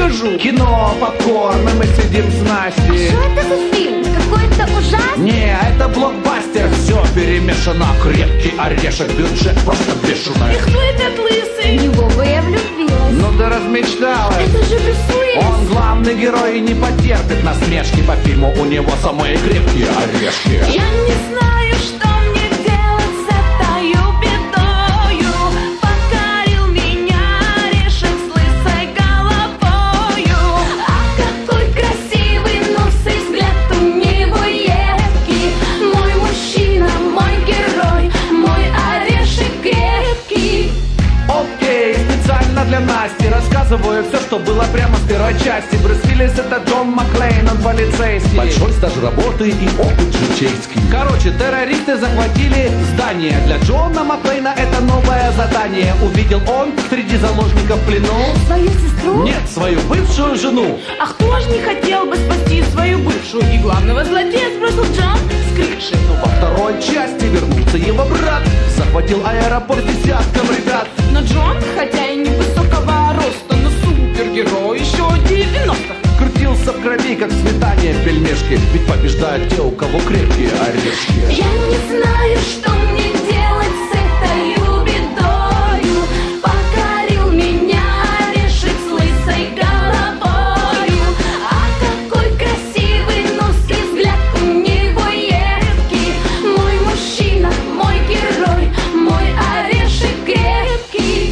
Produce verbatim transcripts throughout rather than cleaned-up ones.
покажу. Кино, попкорн, и мы сидим с Настей. А что это за фильм? Какой-то ужасный? Не, это блокбастер. Все перемешано, крепкий орешек, бюджет просто бешеный. И кто этот лысый? В него бы я влюбилась. Ну ты размечталась. Это же Брюс Уиллис. Он главный герой и не потерпит насмешки. По фильму у него самые крепкие орешки. Я не знаю, что мне делать с этой бедою. Покорил меня орешек с лысой головою. А какой красивый нос и взгляд у него едкий. Мой мужчина, мой герой, мой орешек крепкий. Окей, специально для Насти рассказываю все, что было прямо с первой части. Брюс Уиллис — это Джон Маклейн, он полицейский. Большой стаж работы и опыт житейский. Короче, террористы захватили здание. Для Джона Маклейна это новое задание. Увидел он среди заложников в плену Свою сестру? нет, свою бывшую жену. А кто ж не хотел бы спасти свою бывшую? И главного злодея сбросил Джон с крыши. Но во второй части вернулся его брат. Захватил аэропорт десятком ребят. Но Джон, хотя и невысокого роста, но супергерой еще девяностых. Крутился в крови, как сметане пельмешки. Ведь побеждают те, у кого крепкие орешки. Я не знаю, что мне делать с этой бедою. Покорил меня орешек с лысой головою. А какой красивый нос и взгляд у него едкий. Мой мужчина, мой герой, мой орешек крепкий.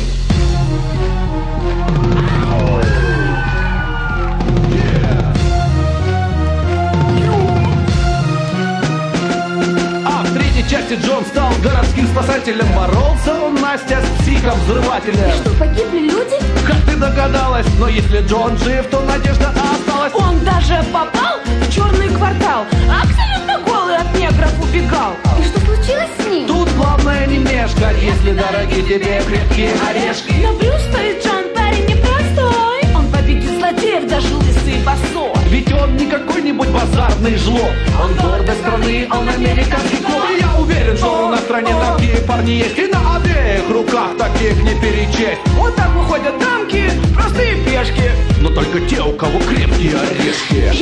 А в третьей части Джон стал городским спасателем. Боролся он, Настя, с психом-взрывателем. Что, погибли люди? Как ты догадалась? Но если Джон жив, то надежда осталась. Он даже попал в черный квартал, абсолютно голый от негров убегал. И что случилось с ним? Тут главное не мешкать, если дороги тебе крепкие орешки. Но Брюс стоит Джон, парень непростой. Он победит злодеев, даже лысый босой. Ведь он не какой-нибудь базарный жлоб. Он гордость страны, он американский клоп. И я уверен, что на стране такие парни есть. И на обеих руках таких не перечесть. Вот так выходят танки, простые пешки. Но только те, у кого крепкие орешки.